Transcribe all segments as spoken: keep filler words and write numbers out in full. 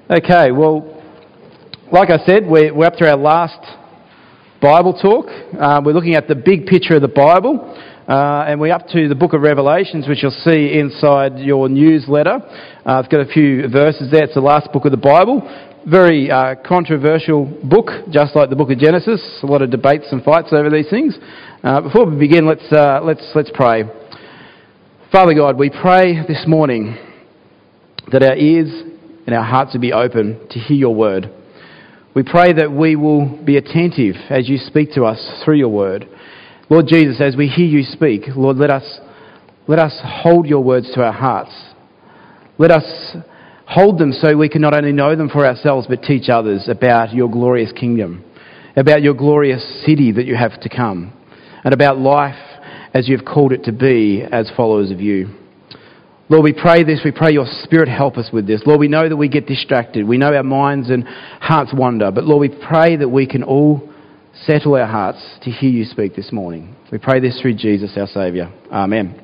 Okay, well, like I said, we're, we're up to our last Bible talk. Uh, we're looking at the big picture of the Bible, uh, and we're up to the book of Revelations, which you'll see inside your newsletter. Uh, I've got a few verses there. It's the last book of the Bible. Very uh, controversial book, just like the book of Genesis. A lot of debates and fights over these things. Uh, before we begin, let's uh, let's let's pray. Father God, we pray this morning that our ears and our hearts will be open to hear your word. We pray that we will be attentive as you speak to us through your word. Lord Jesus, as we hear you speak, Lord, let us let us hold your words to our hearts. Let us hold them so we can not only know them for ourselves, but teach others about your glorious kingdom, about your glorious city that you have to come, and about life as you've called it to be as followers of you. Lord, we pray this, we pray your Spirit help us with this. Lord, we know that we get distracted. We know our minds and hearts wander. But Lord, we pray that we can all settle our hearts to hear you speak this morning. We pray this through Jesus, our Saviour. Amen.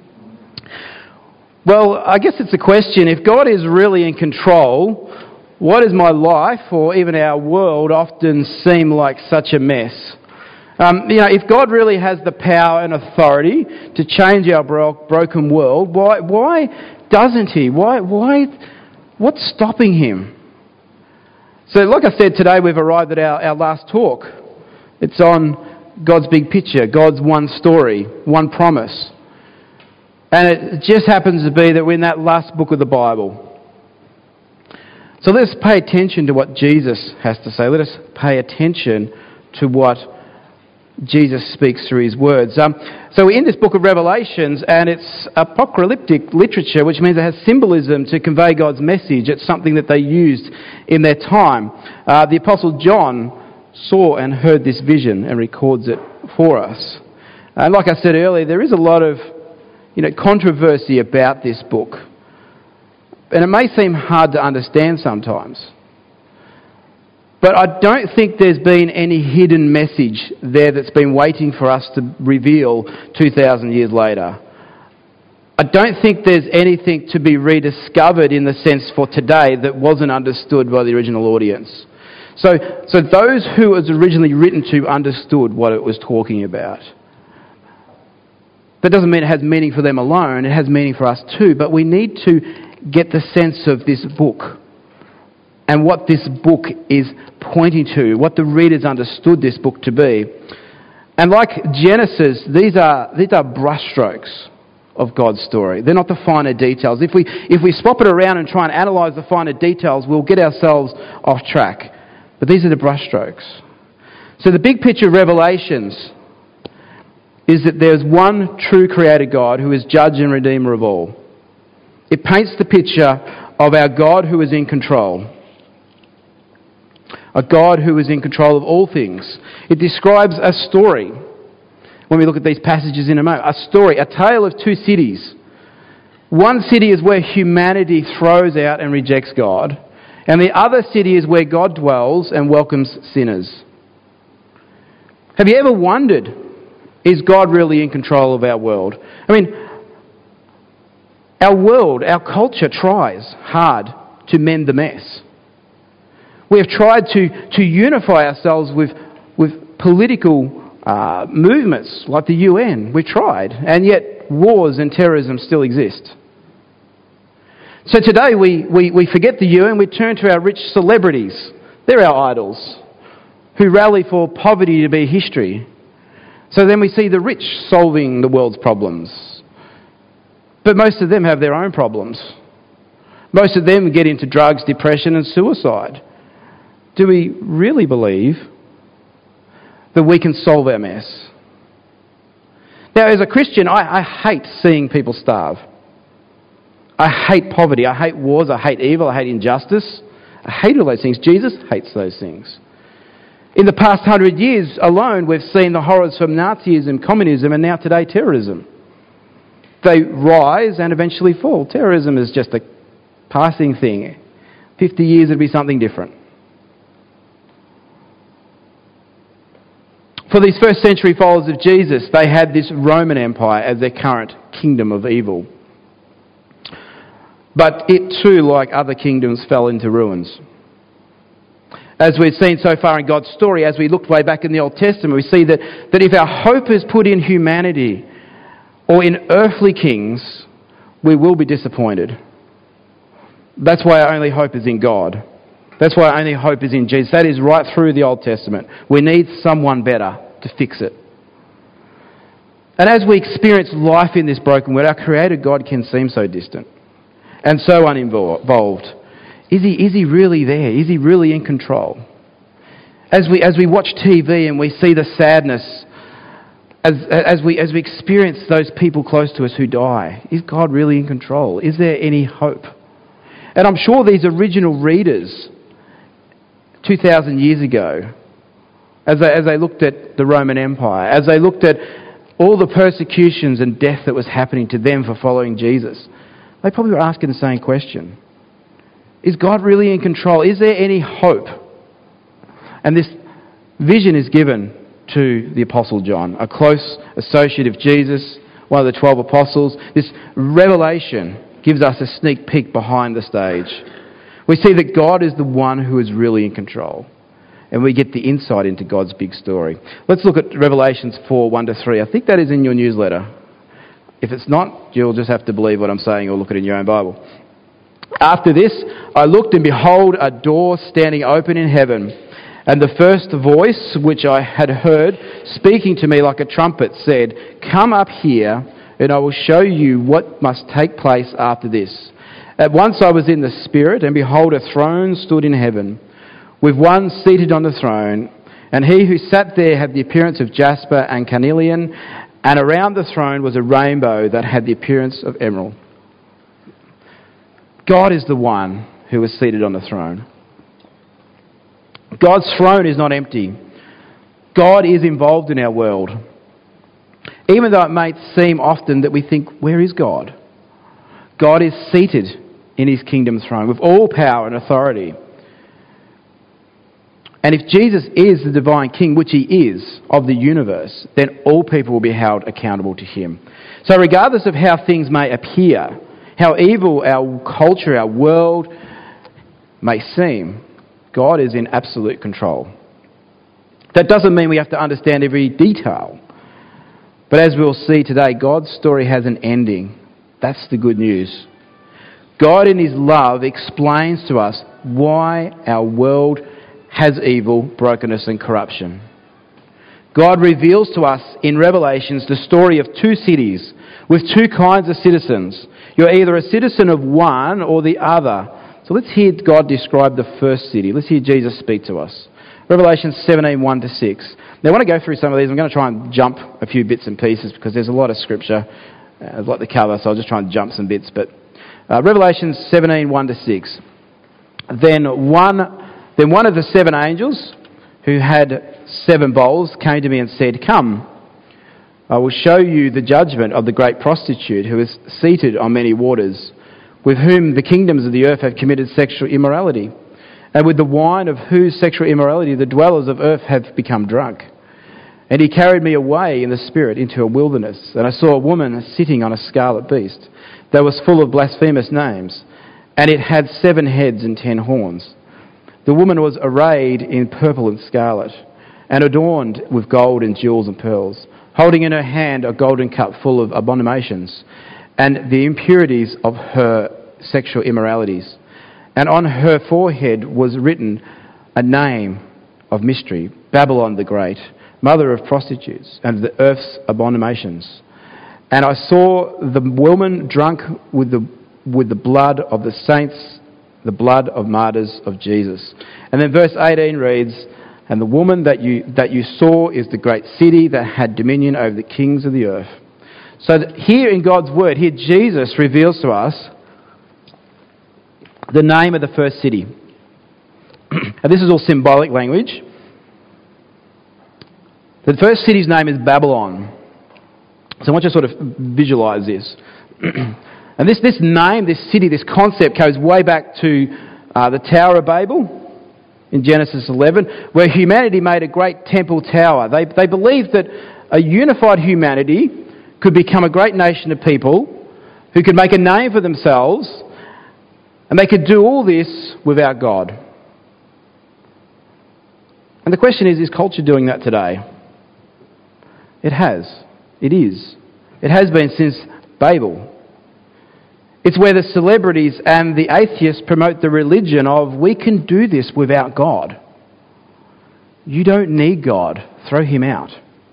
Well, I guess it's a question, if God is really in control, why does my life or even our world often seem like such a mess? Um, you know, if God really has the power and authority to change our bro- broken world, why why doesn't he? Why why what's stopping him? So like I said, today we've arrived at our, our last talk. It's on God's big picture, God's one story, one promise. And it just happens to be that we're in that last book of the Bible. So let's pay attention to what Jesus has to say. Let us pay attention to what Jesus speaks through his words. Um, so we're in this book of Revelations, and it's apocalyptic literature, which means it has symbolism to convey God's message. It's something that they used in their time. Uh, the Apostle John saw and heard this vision and records it for us. And like I said earlier, there is a lot of you know, controversy about this book. And it may seem hard to understand sometimes. But I don't think there's been any hidden message there that's been waiting for us to reveal two thousand years later. I don't think there's anything to be rediscovered in the sense for today that wasn't understood by the original audience. So, so those who it was originally written to understood what it was talking about. That doesn't mean it has meaning for them alone, it has meaning for us too, but we need to get the sense of this book and what this book is pointing to, what the readers understood this book to be. And like Genesis, these are these are brushstrokes of God's story. They're not the finer details. If we if we swap it around and try and analyse the finer details, we'll get ourselves off track. But these are the brushstrokes. So the big picture of Revelations is that there's one true creator God who is judge and redeemer of all. It paints the picture of our God who is in control. A God who is in control of all things. It describes a story, when we look at these passages in a moment, a story, a tale of two cities. One city is where humanity throws out and rejects God, and the other city is where God dwells and welcomes sinners. Have you ever wondered, is God really in control of our world? I mean, our world, our culture tries hard to mend the mess. We have tried to, to unify ourselves with, with political uh, movements like the U N. We've tried, and yet wars and terrorism still exist. So today we, we, we forget the U N, we turn to our rich celebrities. They're our idols, who rally for poverty to be history. So then we see the rich solving the world's problems. But most of them have their own problems. Most of them get into drugs, depression and suicide. Do we really believe that we can solve our mess? Now, as a Christian, I, I hate seeing people starve. I hate poverty. I hate wars. I hate evil. I hate injustice. I hate all those things. Jesus hates those things. In the past hundred years alone, we've seen the horrors from Nazism, communism, and now today terrorism. They rise and eventually fall. Terrorism is just a passing thing. Fifty years it'll be something different. For these first century followers of Jesus, they had this Roman Empire as their current kingdom of evil. But it too, like other kingdoms, fell into ruins. As we've seen so far in God's story, as we look way back in the Old Testament, we see that, that if our hope is put in humanity or in earthly kings, we will be disappointed. That's why our only hope is in God. That's why our only hope is in Jesus. That is right through the Old Testament. We need someone better to fix it. And as we experience life in this broken world, our Creator God can seem so distant and so uninvolved. Is he, is he really there? Is he really in control? As we, as we watch T V and we see the sadness, as, as, we, as we experience those people close to us who die, is God really in control? Is there any hope? And I'm sure these original readers two thousand years ago, as they, as they looked at the Roman Empire, as they looked at all the persecutions and death that was happening to them for following Jesus, they probably were asking the same question. Is God really in control? Is there any hope? And this vision is given to the Apostle John, a close associate of Jesus, one of the twelve apostles. This revelation gives us a sneak peek behind the stage. We see that God is the one who is really in control, and we get the insight into God's big story. Let's look at Revelations four, one to three. I think that is in your newsletter. If it's not, you'll just have to believe what I'm saying or look at it in your own Bible. After this, I looked, and behold, a door standing open in heaven. And the first voice which I had heard speaking to me like a trumpet said, "Come up here, and I will show you what must take place after this." At once I was in the Spirit, and behold, a throne stood in heaven, with one seated on the throne. And he who sat there had the appearance of jasper and carnelian, and around the throne was a rainbow that had the appearance of emerald. God is the one who is seated on the throne. God's throne is not empty. God is involved in our world. Even though it may seem often that we think, where is God? God is seated in his kingdom throne with all power and authority. And if Jesus is the divine king, which he is, of the universe, then all people will be held accountable to him. So regardless of how things may appear, how evil our culture, our world may seem, God is in absolute control. That doesn't mean we have to understand every detail. But as we'll see today, God's story has an ending. That's the good news. God in his love explains to us why our world has evil, brokenness and corruption. God reveals to us in Revelations the story of two cities with two kinds of citizens. You're either a citizen of one or the other. So let's hear God describe the first city. Let's hear Jesus speak to us. Revelation seventeen, one to six. Now I want to go through some of these. I'm going to try and jump a few bits and pieces because there's a lot of scripture. Uh, I'd like to cover, so I'll just try and jump some bits. But uh, Revelation seventeen, one to six. Then one, then one of the seven angels who had seven bowls came to me and said, "Come, I will show you the judgment of the great prostitute who is seated on many waters, with whom the kingdoms of the earth have committed sexual immorality, and with the wine of whose sexual immorality the dwellers of earth have become drunk." And he carried me away in the Spirit into a wilderness, and I saw a woman sitting on a scarlet beast that was full of blasphemous names, and it had seven heads and ten horns. The woman was arrayed in purple and scarlet, and adorned with gold and jewels and pearls, holding in her hand a golden cup full of abominations and the impurities of her sexual immoralities. And on her forehead was written a name of mystery, Babylon the Great, mother of prostitutes and the earth's abominations. And I saw the woman drunk with the with the blood of the saints, the blood of martyrs of Jesus. And then verse eighteen reads, "And the woman that you that you saw is the great city that had dominion over the kings of the earth." So that here in God's word, here Jesus reveals to us the name of the first city. And this is all symbolic language. The first city's name is Babylon. So I want you to sort of visualise this. And this, this name, this city, this concept goes way back to uh, the Tower of Babel in Genesis eleven, where humanity made a great temple tower. They, they believed that a unified humanity could become a great nation of people who could make a name for themselves And they could do all this without God. And the question is, is culture doing that today? It has. It is. It has been since Babel. It's where the celebrities and the atheists promote the religion of, we can do this without God. You don't need God. Throw him out.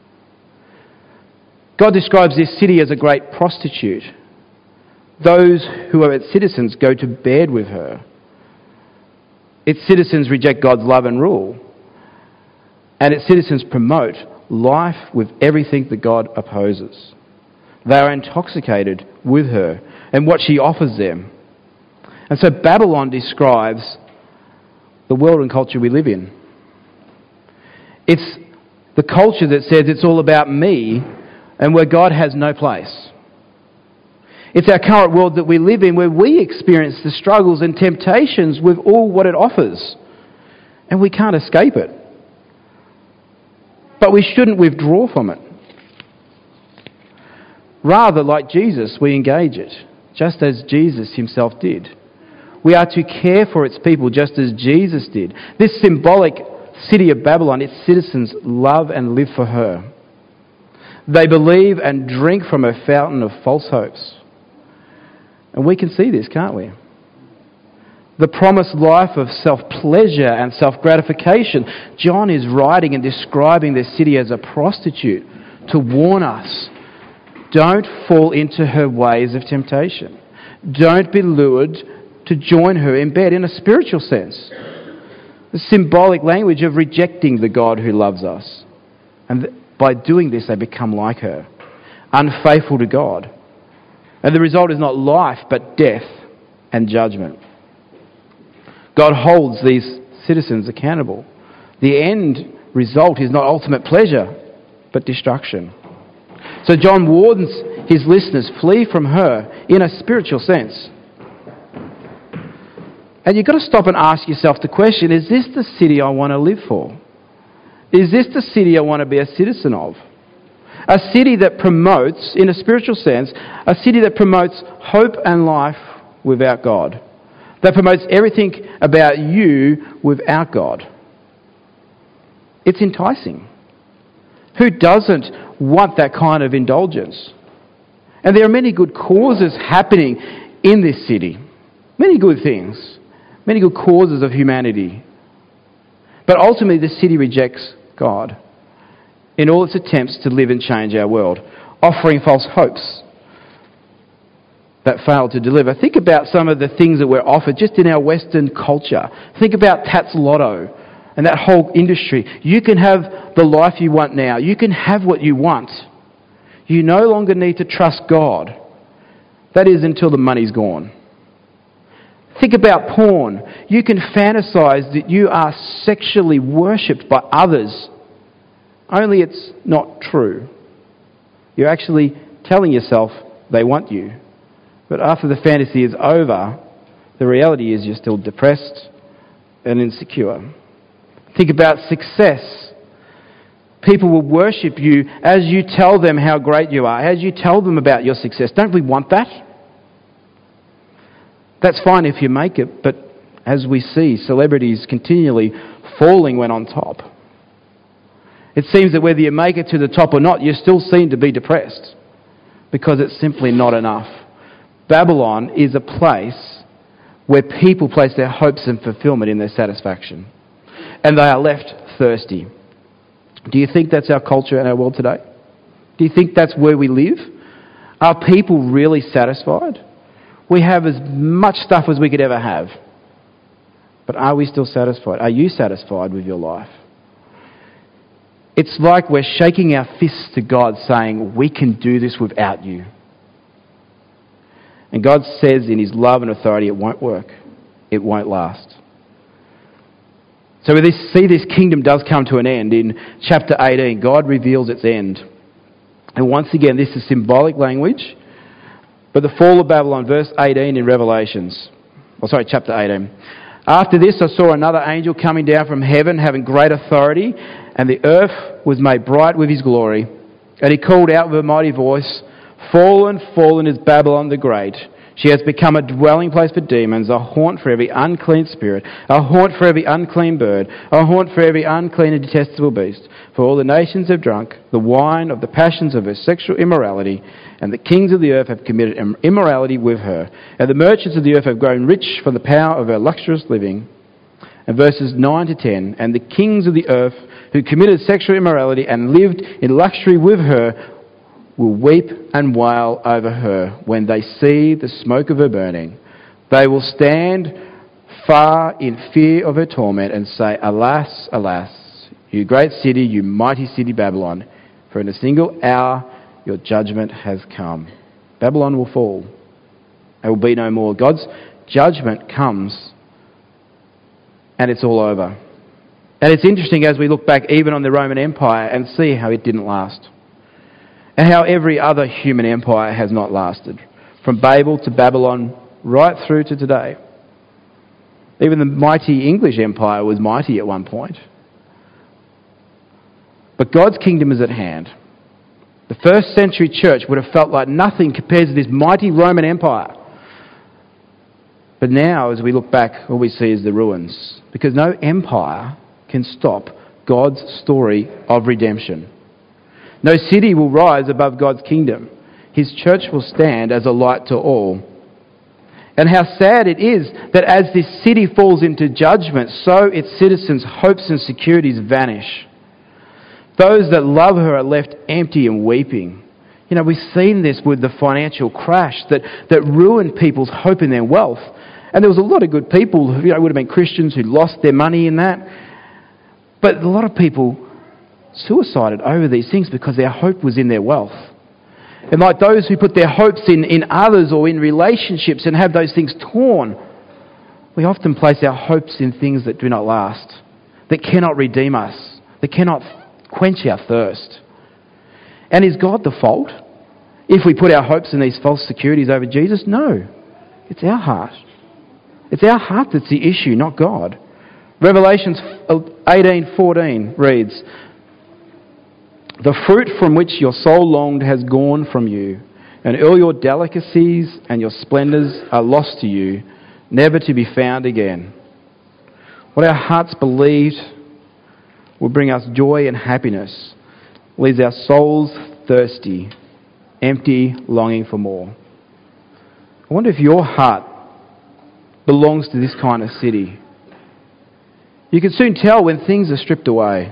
God describes this city as a great prostitute. Those who are its citizens go to bed with her. Its citizens reject God's love and rule. And its citizens promote life with everything that God opposes. They are intoxicated with her and what she offers them. And so Babylon describes the world and culture we live in. It's the culture that says it's all about me and where God has no place. It's our current world that we live in where we experience the struggles and temptations with all what it offers. And we can't escape it. But we shouldn't withdraw from it. Rather, like Jesus, we engage it, just as Jesus himself did. We are to care for its people just as Jesus did. This symbolic city of Babylon, its citizens love and live for her. They believe and drink from a fountain of false hopes. And we can see this, can't we? The promised life of self-pleasure and self-gratification. John is writing and describing this city as a prostitute to warn us. Don't fall into her ways of temptation. Don't be lured to join her in bed in a spiritual sense. The symbolic language of rejecting the God who loves us. And by doing this, they become like her, unfaithful to God. And the result is not life, but death and judgment. God holds these citizens accountable. The end result is not ultimate pleasure, but destruction. So John warns his listeners, flee from her in a spiritual sense. And you've got to stop and ask yourself the question, is this the city I want to live for? Is this the city I want to be a citizen of? A city that promotes, in a spiritual sense, a city that promotes hope and life without God. That promotes everything about you without God. It's enticing. Who doesn't want that kind of indulgence? And there are many good causes happening in this city. Many good things. Many good causes of humanity. But ultimately the city rejects God in all its attempts to live and change our world, offering false hopes that fail to deliver. Think about some of the things that we're offered just in our Western culture. Think about Tats Lotto and that whole industry. You can have the life you want now. You can have what you want. You no longer need to trust God. That is until the money's gone. Think about porn. You can fantasize that you are sexually worshipped by others. Only it's not true. You're actually telling yourself they want you. But after the fantasy is over, the reality is you're still depressed and insecure. Think about success. People will worship you as you tell them how great you are, as you tell them about your success. Don't we want that? That's fine if you make it, but as we see, celebrities continually falling when on top. It seems that whether you make it to the top or not, you're still seen to be depressed because it's simply not enough. Babylon is a place where people place their hopes and fulfillment in their satisfaction. And they are left thirsty. Do you think that's our culture and our world today? Do you think that's where we live? Are people really satisfied? We have as much stuff as we could ever have. But are we still satisfied? Are you satisfied with your life? It's like we're shaking our fists to God saying, we can do this without you. And God says in his love and authority, it won't work. It won't last. So we see this kingdom does come to an end. In chapter eighteen, God reveals its end. And once again, this is symbolic language. But the fall of Babylon, verse eighteen in Revelations. Oh, sorry, chapter eighteen. After this, I saw another angel coming down from heaven, having great authority, and the earth was made bright with his glory. And he called out with a mighty voice, "Fallen, fallen is Babylon the Great. She has become a dwelling place for demons, a haunt for every unclean spirit, a haunt for every unclean bird, a haunt for every unclean and detestable beast. For all the nations have drunk the wine of the passions of her sexual immorality, and the kings of the earth have committed immorality with her. And the merchants of the earth have grown rich from the power of her luxurious living. And verses nine to ten, and the kings of the earth who committed sexual immorality and lived in luxury with her will weep and wail over her when they see the smoke of her burning. They will stand far in fear of her torment and say, Alas, alas, you great city, you mighty city Babylon, for in a single hour your judgment has come. Babylon will fall. It will be no more. God's judgment comes and it's all over. And it's interesting as we look back even on the Roman Empire and see how it didn't last. And how every other human empire has not lasted. From Babel to Babylon, right through to today. Even the mighty English Empire was mighty at one point. But God's kingdom is at hand. The first century church would have felt like nothing compared to this mighty Roman Empire. But now, as we look back, all we see is the ruins. Because no empire can stop God's story of redemption. No city will rise above God's kingdom. His church will stand as a light to all. And how sad it is that as this city falls into judgment, so its citizens' hopes and securities vanish. Those that love her are left empty and weeping. You know, we've seen this with the financial crash that, that ruined people's hope in their wealth. And there was a lot of good people, who, you know, would have been Christians who lost their money in that. But a lot of people suicided over these things because their hope was in their wealth. And like those who put their hopes in, in others or in relationships and have those things torn, we often place our hopes in things that do not last, that cannot redeem us, that cannot quench our thirst. And is God the fault if we put our hopes in these false securities over Jesus? No. It's our heart. It's our heart that's the issue, not God. Revelations eighteen fourteen reads, The fruit from which your soul longed has gone from you, and all your delicacies and your splendours are lost to you, never to be found again. What our hearts believed will bring us joy and happiness leaves our souls thirsty, empty, longing for more. I wonder if your heart belongs to this kind of city. You can soon tell when things are stripped away.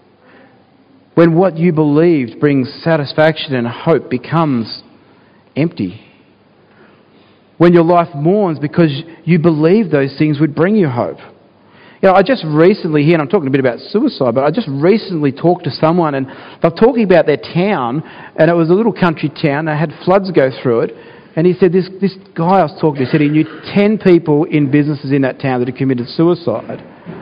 When what you believed brings satisfaction and hope becomes empty. When your life mourns because you believed those things would bring you hope. You know, I just recently here, and I'm talking a bit about suicide, but I just recently talked to someone and they're talking about their town, and it was a little country town. They had floods go through it, and he said this, this guy I was talking to said he knew ten people in businesses in that town that had committed suicide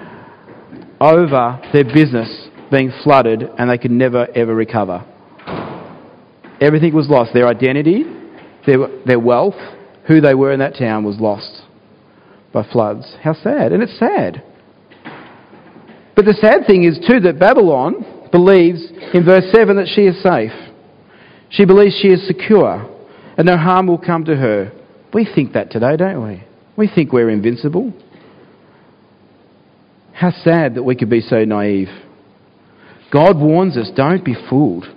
over their business being flooded and they could never ever recover. Everything was lost. Their identity, their, their wealth, who they were in that town was lost by floods. How sad. And it's sad. But the sad thing is too that Babylon believes in verse seven that she is safe. She believes she is secure and no harm will come to her. We think that today, don't we? We think we're invincible. How sad that we could be so naive. God warns us, don't be fooled.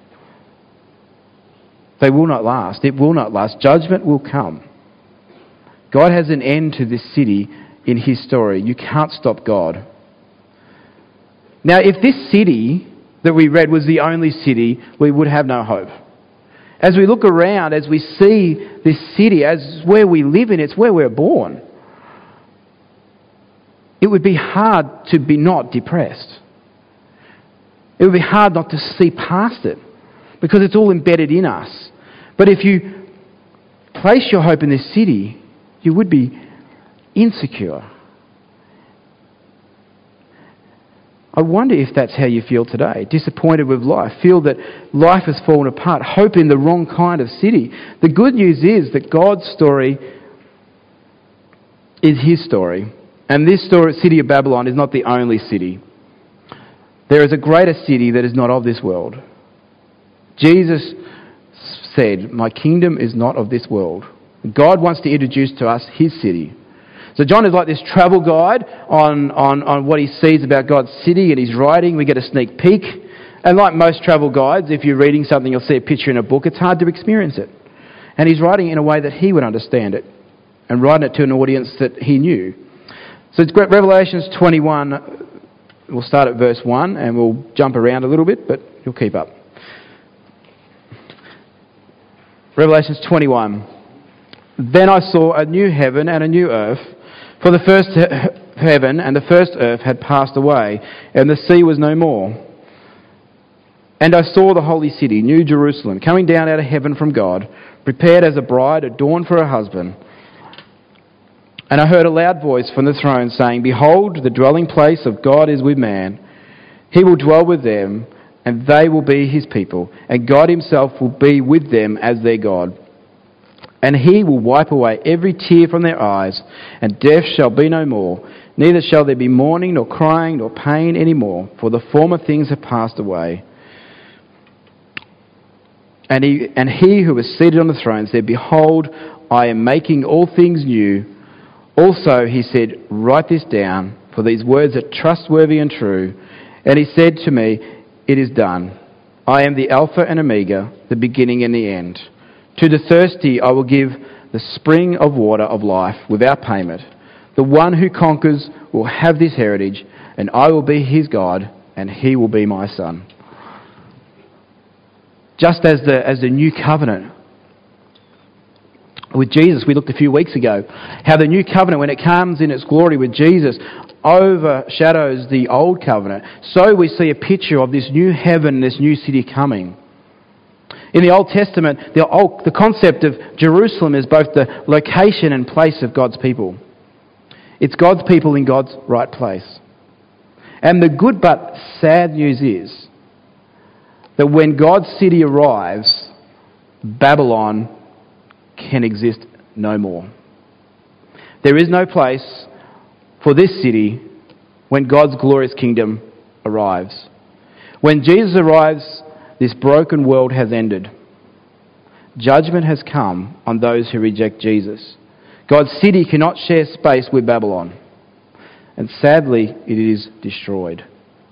They will not last. It will not last. Judgment will come. God has an end to this city in his story. You can't stop God. Now, if this city that we read was the only city, we would have no hope. As we look around, as we see this city, as where we live in, it's where we're born. It would be hard to be not depressed. It would be hard not to see past it because it's all embedded in us. But if you place your hope in this city, you would be insecure. I wonder if that's how you feel today, disappointed with life, feel that life has fallen apart, hope in the wrong kind of city. The good news is that God's story is his story. And this story, city of Babylon, is not the only city. There is a greater city that is not of this world. Jesus said, my kingdom is not of this world. God wants to introduce to us his city. So John is like this travel guide on, on, on what he sees about God's city, and he's writing. We get a sneak peek. And like most travel guides, if you're reading something, you'll see a picture in a book. It's hard to experience it. And he's writing in a way that he would understand it, and writing it to an audience that he knew. So it's Revelations twenty-one. We'll start at verse one, and we'll jump around a little bit, but you'll keep up. Revelations twenty-one. Then I saw a new heaven and a new earth, for the first he- heaven and the first earth had passed away, and the sea was no more. And I saw the holy city, New Jerusalem, coming down out of heaven from God, prepared as a bride adorned for her husband. And I heard a loud voice from the throne saying, Behold, the dwelling place of God is with man. He will dwell with them, and they will be his people, and God himself will be with them as their God. And he will wipe away every tear from their eyes, and death shall be no more. Neither shall there be mourning, nor crying, nor pain any more, for the former things have passed away. And he, and he who was seated on the throne said, Behold, I am making all things new. Also, he said, Write this down, for these words are trustworthy and true. And he said to me, It is done. I am the Alpha and Omega, the beginning and the end. To the thirsty I will give the spring of water of life without payment. The one who conquers will have this heritage, and I will be his God, and he will be my son. Just as the as the new covenant with Jesus, we looked a few weeks ago, how the new covenant, when it comes in its glory with Jesus, overshadows the old covenant. So we see a picture of this new heaven, this new city coming. In the Old Testament, the, old, the concept of Jerusalem is both the location and place of God's people. It's God's people in God's right place. And the good but sad news is that when God's city arrives, Babylon can exist no more. There is no place for this city when God's glorious kingdom arrives. When Jesus arrives, this broken world has ended. Judgment has come on those who reject Jesus. God's city cannot share space with Babylon, and sadly, it is destroyed.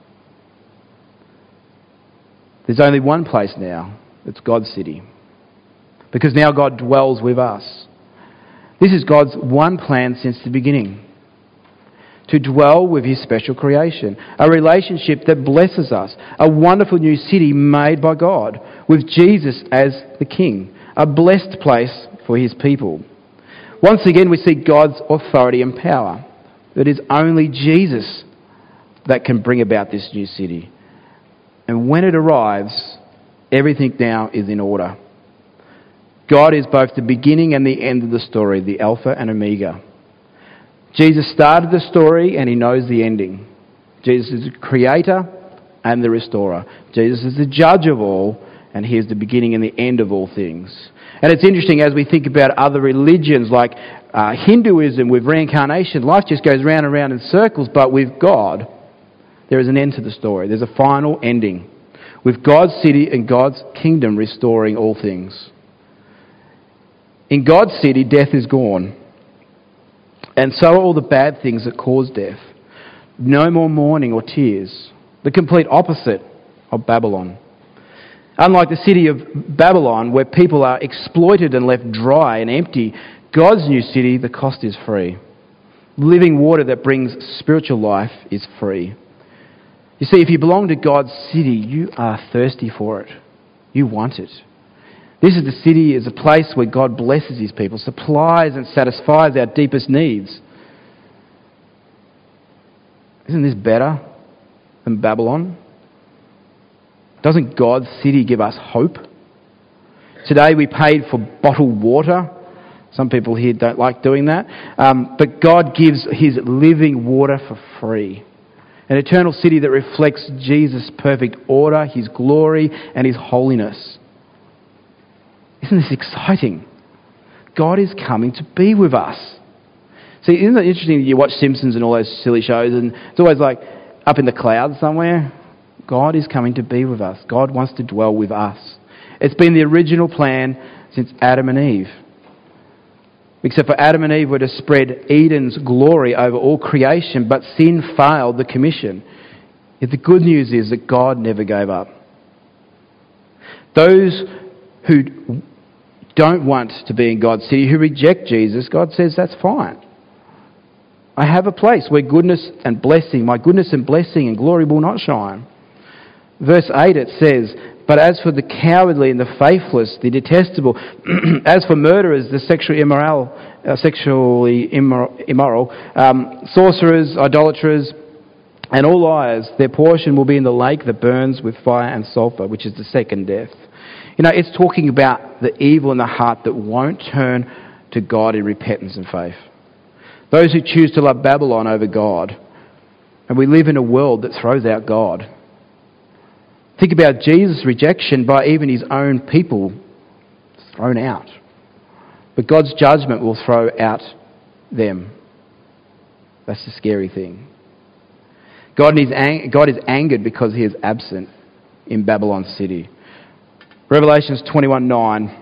There's only one place now. It's God's city. Because now God dwells with us. This is God's one plan since the beginning. To dwell with his special creation. A relationship that blesses us. A wonderful new city made by God. With Jesus as the King. A blessed place for his people. Once again we see God's authority and power. It is only Jesus that can bring about this new city. And when it arrives, everything now is in order. God is both the beginning and the end of the story, the Alpha and Omega. Jesus started the story and he knows the ending. Jesus is the creator and the restorer. Jesus is the judge of all, and he is the beginning and the end of all things. And it's interesting as we think about other religions like uh, Hinduism with reincarnation, life just goes round and round in circles, but with God, there is an end to the story. There's a final ending, with God's city and God's kingdom restoring all things. In God's city, death is gone. And so are all the bad things that cause death. No more mourning or tears. The complete opposite of Babylon. Unlike the city of Babylon, where people are exploited and left dry and empty, God's new city, the cost is free. Living water that brings spiritual life is free. You see, if you belong to God's city, you are thirsty for it. You want it. This is the city, is a place where God blesses his people, supplies and satisfies our deepest needs. Isn't this better than Babylon? Doesn't God's city give us hope? Today we paid for bottled water. Some people here don't like doing that. Um, but God gives his living water for free. An eternal city that reflects Jesus' perfect order, his glory and his holiness. Isn't this exciting? God is coming to be with us. See, isn't it interesting that you watch Simpsons and all those silly shows and it's always like up in the clouds somewhere? God is coming to be with us. God wants to dwell with us. It's been the original plan since Adam and Eve. except for Adam and Eve were to spread Eden's glory over all creation, but sin failed the commission. Yet the good news is that God never gave up. Those who don't want to be in God's city, who reject Jesus, God says that's fine. I have a place where goodness and blessing, my goodness and blessing and glory will not shine. Verse eight it says, but as for the cowardly and the faithless, the detestable, as for murderers, the sexually immoral, uh, sexually immoral, immoral um, sorcerers, idolaters, and all liars, their portion will be in the lake that burns with fire and sulphur, which is the second death. You know, it's talking about the evil in the heart that won't turn to God in repentance and faith. Those who choose to love Babylon over God. And we live in a world that throws out God. Think about Jesus' rejection by even his own people. Thrown out. But God's judgment will throw out them. That's the scary thing. God is, ang- God is angered because he is absent in Babylon city. Revelations twenty-one nine.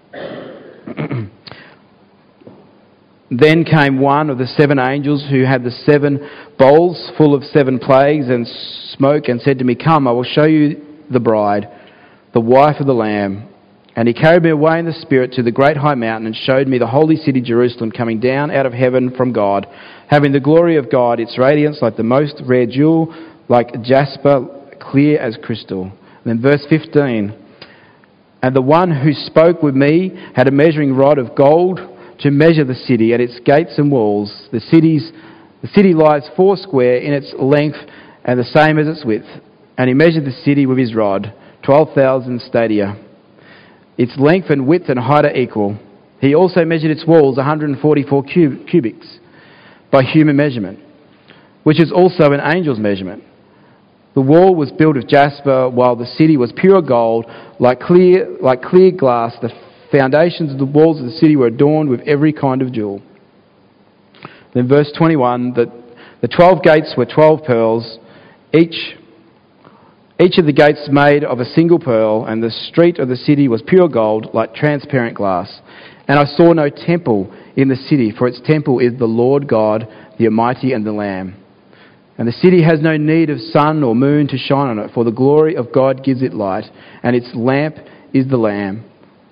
Then came one of the seven angels who had the seven bowls full of seven plagues and smoke, and said to me, come, I will show you the bride, the wife of the Lamb. And he carried me away in the Spirit to the great high mountain and showed me the holy city Jerusalem coming down out of heaven from God, having the glory of God, its radiance like the most rare jewel, like jasper, clear as crystal. And then verse fifteen. And the one who spoke with me had a measuring rod of gold to measure the city at its gates and walls. The city's, the city lies four square in its length and the same as its width. And he measured the city with his rod, twelve thousand stadia. Its length and width and height are equal. He also measured its walls, one hundred forty-four cub- cubics, by human measurement, which is also an angel's measurement. The wall was built of jasper, while the city was pure gold, like clear, like clear glass. The foundations of the walls of the city were adorned with every kind of jewel. Then verse twenty-one, the, the twelve gates were twelve pearls, each, each of the gates made of a single pearl, and the street of the city was pure gold, like transparent glass. And I saw no temple in the city, for its temple is the Lord God, the Almighty, and the Lamb. And the city has no need of sun or moon to shine on it, for the glory of God gives it light, and its lamp is the Lamb.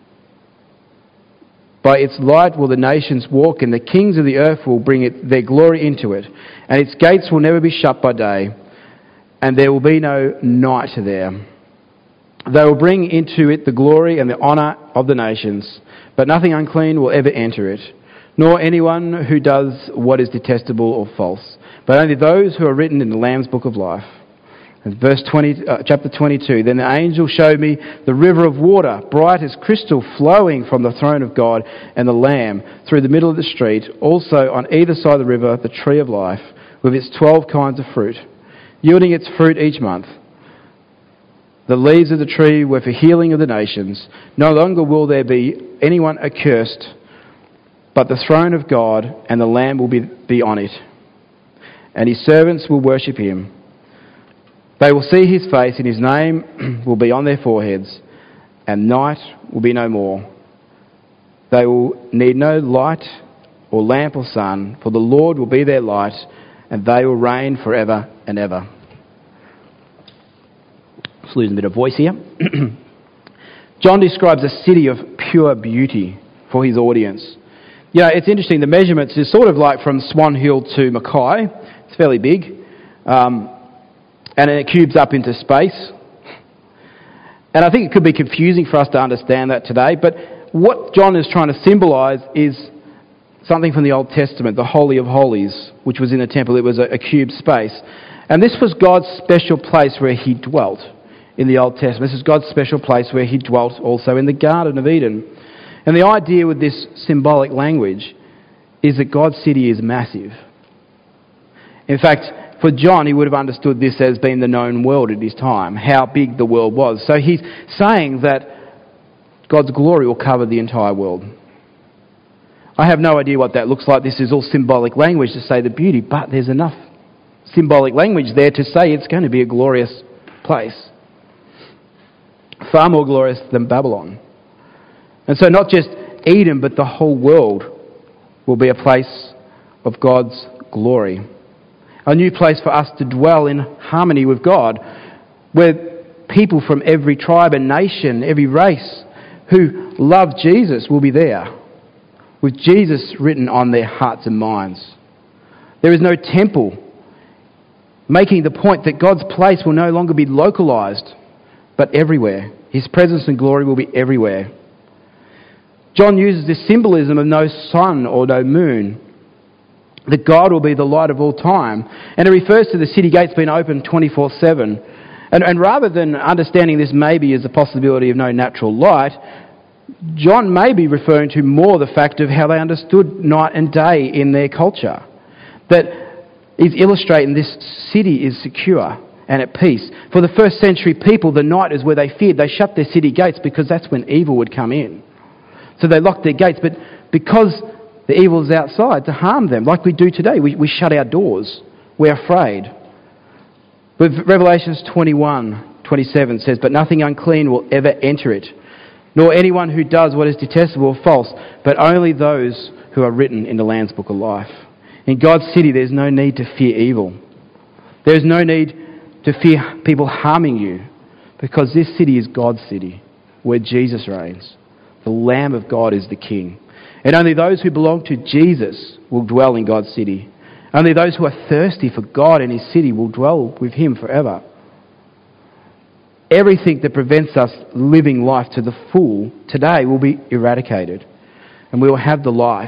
By its light will the nations walk, and the kings of the earth will bring it, their glory into it. And its gates will never be shut by day, and there will be no night there. They will bring into it the glory and the honour of the nations, but nothing unclean will ever enter it, nor anyone who does what is detestable or false, but only those who are written in the Lamb's book of life. And verse twenty, uh, chapter twenty-two, then the angel showed me the river of water, bright as crystal, flowing from the throne of God and the Lamb through the middle of the street. Also on either side of the river, the tree of life, with its twelve kinds of fruit, yielding its fruit each month. The leaves of the tree were for healing of the nations. No longer will there be anyone accursed, but the throne of God and the Lamb will be, be on it, and his servants will worship him. They will see his face, and his name will be on their foreheads, and night will be no more. They will need no light or lamp or sun, for the Lord will be their light, and they will reign forever and ever. Just losing a bit of voice here. John describes a city of pure beauty for his audience. Yeah, it's interesting. The measurements is sort of like from Swan Hill to Mackay. It's fairly big. Um, and it cubes up into space. And I think it could be confusing for us to understand that today. But what John is trying to symbolise is something from the Old Testament, the Holy of Holies, which was in the temple. It was a, a cube space. And this was God's special place where he dwelt in the Old Testament. This is God's special place where he dwelt also in the Garden of Eden. And the idea with this symbolic language is that God's city is massive. In fact, for John, he would have understood this as being the known world at his time, how big the world was. So he's saying that God's glory will cover the entire world. I have no idea what that looks like. This is all symbolic language to say the beauty, but there's enough symbolic language there to say it's going to be a glorious place. Far more glorious than Babylon. And so not just Eden, but the whole world will be a place of God's glory. A new place for us to dwell in harmony with God, where people from every tribe and nation, every race who love Jesus will be there, with Jesus written on their hearts and minds. There is no temple, making the point that God's place will no longer be localized, but everywhere. His presence and glory will be everywhere. John uses this symbolism of no sun or no moon, that God will be the light of all time. And it refers to the city gates being open twenty-four seven. And, and rather than understanding this maybe as a possibility of no natural light, John may be referring to more the fact of how they understood night and day in their culture. That is illustrating this city is secure and at peace. For the first century people, the night is where they feared. They shut their city gates because that's when evil would come in. So they locked their gates, but because the evil is outside to harm them, like we do today, we, we shut our doors. We're afraid. But Revelations twenty-one twenty-seven says, "But nothing unclean will ever enter it, nor anyone who does what is detestable or false, but only those who are written in the Lamb's Book of Life." In God's city, there's no need to fear evil. There's no need to fear people harming you, because this city is God's city, where Jesus reigns. The Lamb of God is the King. And only those who belong to Jesus will dwell in God's city. Only those who are thirsty for God and His city will dwell with Him forever. Everything that prevents us living life to the full today will be eradicated. And we will have the life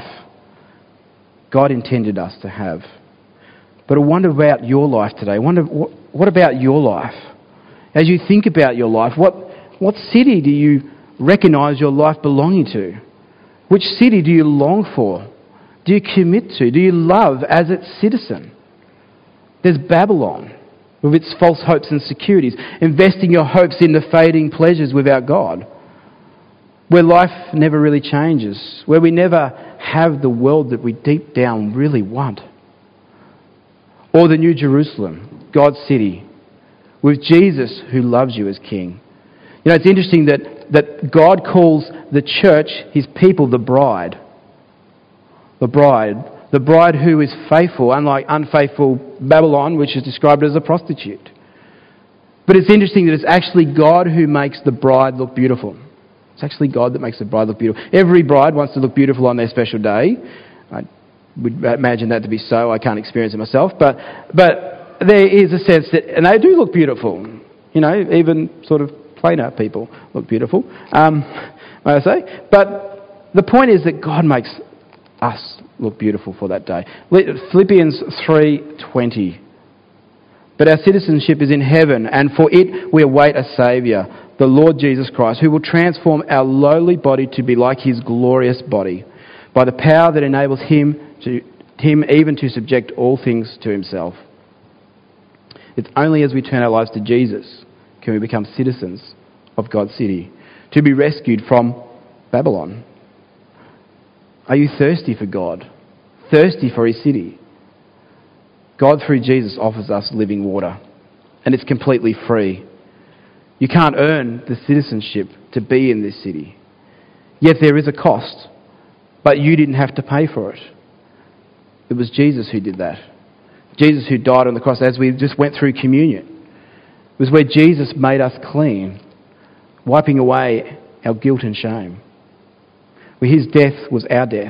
God intended us to have. But I wonder about your life today. I wonder, what, what about your life? As you think about your life, what, what city do you recognise your life belonging to? Which city do you long for? Do you commit to? Do you love as its citizen? There's Babylon with its false hopes and securities, investing your hopes in the fading pleasures without God, where life never really changes, where we never have the world that we deep down really want. Or the New Jerusalem, God's city, with Jesus who loves you as King. You know, it's interesting that, that God calls the church, His people, the bride. The bride. The bride who is faithful, unlike unfaithful Babylon, which is described as a prostitute. But it's interesting that it's actually God who makes the bride look beautiful. It's actually God that makes the bride look beautiful. Every bride wants to look beautiful on their special day. I would imagine that to be so. I can't experience it myself. But, but there is a sense that, and they do look beautiful. You know, even sort of plainer people look beautiful, um, may I say. But the point is that God makes us look beautiful for that day. Philippians three twenty. "But our citizenship is in heaven, and for it we await a Saviour, the Lord Jesus Christ, who will transform our lowly body to be like His glorious body, by the power that enables Him to Him even to subject all things to Himself." It's only as we turn our lives to Jesus can we become citizens of God's city, to be rescued from Babylon. Are you thirsty for God? Thirsty for His city? God, through Jesus, offers us living water, and it's completely free. You can't earn the citizenship to be in this city. Yet there is a cost, but you didn't have to pay for it. It was Jesus who did that. Jesus who died on the cross, as we just went through communion. It was where Jesus made us clean, wiping away our guilt and shame. Where His death was our death.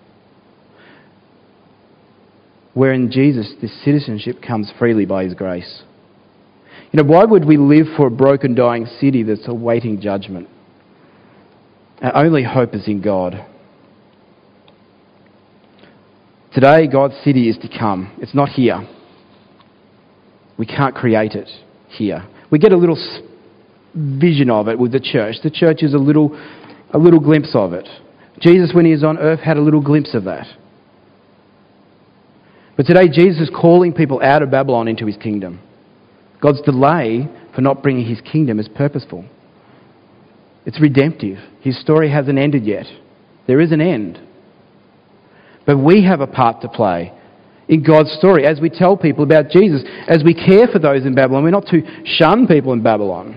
Where in Jesus this citizenship comes freely by His grace. You know, why would we live for a broken, dying city that's awaiting judgment? Our only hope is in God. Today, God's city is to come. It's not here. We can't create it here. We get a little vision of it with the church. The church is a little, a little glimpse of it. Jesus, when He was on earth, had a little glimpse of that. But today, Jesus is calling people out of Babylon into His kingdom. God's delay for not bringing His kingdom is purposeful. It's redemptive. His story hasn't ended yet. There is an end. But we have a part to play in God's story as we tell people about Jesus, as we care for those in Babylon. We're not to shun people in Babylon.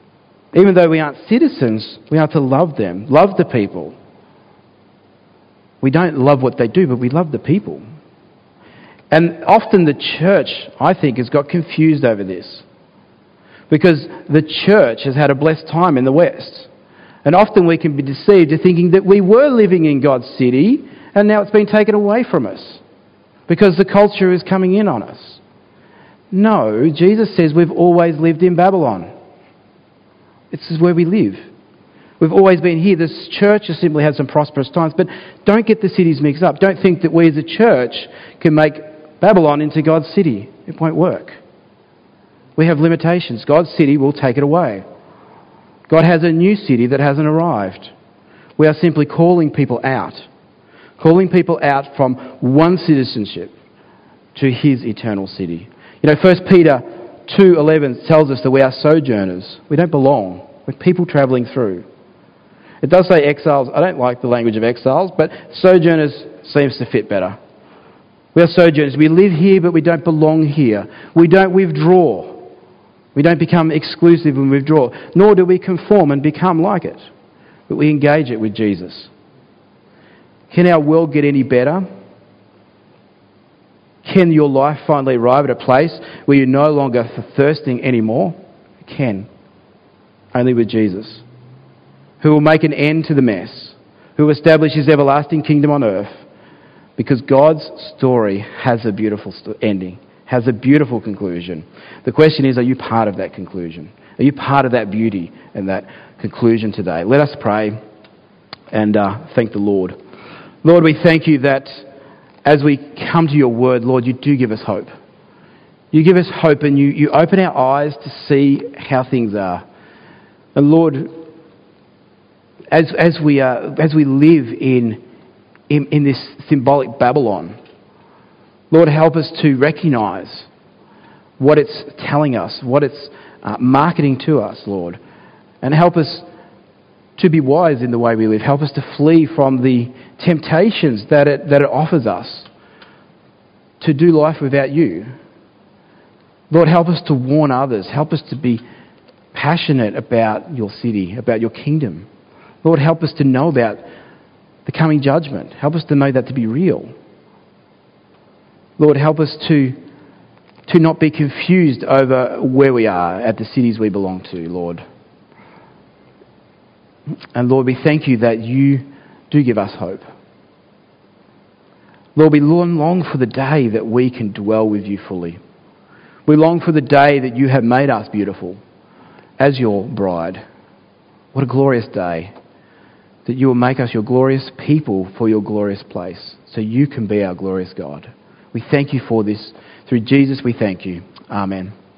Even though we aren't citizens, we are to love them, love the people. We don't love what they do, but we love the people. And often the church, I think, has got confused over this. Because the church has had a blessed time in the West. And often we can be deceived into thinking that we were living in God's city and now it's been taken away from us because the culture is coming in on us. No, Jesus says we've always lived in Babylon. This is where we live. We've always been here. This church has simply had some prosperous times, but don't get the cities mixed up. Don't think that we as a church can make Babylon into God's city. It won't work. We have limitations. God's city will take it away. God has a new city that hasn't arrived. We are simply calling people out. Calling people out from one citizenship to his eternal city. You know, First Peter two eleven tells us that we are sojourners. We don't belong. We're people travelling through. It does say exiles. I don't like the language of exiles, but sojourners seems to fit better. We are sojourners. We live here, but we don't belong here. We don't withdraw. We don't become exclusive and withdraw. Nor do we conform and become like it. But we engage it with Jesus. Can our world get any better? Can your life finally arrive at a place where you're no longer thirsting anymore? It can. Only with Jesus, who will make an end to the mess, who will establish his everlasting kingdom on earth, because God's story has a beautiful st- ending, has a beautiful conclusion. The question is, are you part of that conclusion? Are you part of that beauty and that conclusion today? Let us pray and uh, thank the Lord. Lord, we thank you that as we come to your word, Lord, you do give us hope. You give us hope and you, you open our eyes to see how things are. And Lord, as as we uh, as we live in, in in this symbolic Babylon, Lord, help us to recognise what it's telling us, what it's uh, marketing to us, Lord, and help us to be wise in the way we live. Help us to flee from the temptations that it that it offers us to do life without you. Lord, help us to warn others. Help us to be passionate about your city, about your kingdom. Lord, help us to know about the coming judgment. Help us to know that to be real. Lord, help us to, to not be confused over where we are at the cities we belong to, Lord. And Lord, we thank you that you do give us hope. Lord, we long, long for the day that we can dwell with you fully. We long for the day that you have made us beautiful as your bride. What a glorious day that you will make us your glorious people for your glorious place, so you can be our glorious God. We thank you for this. Through Jesus we thank you. Amen.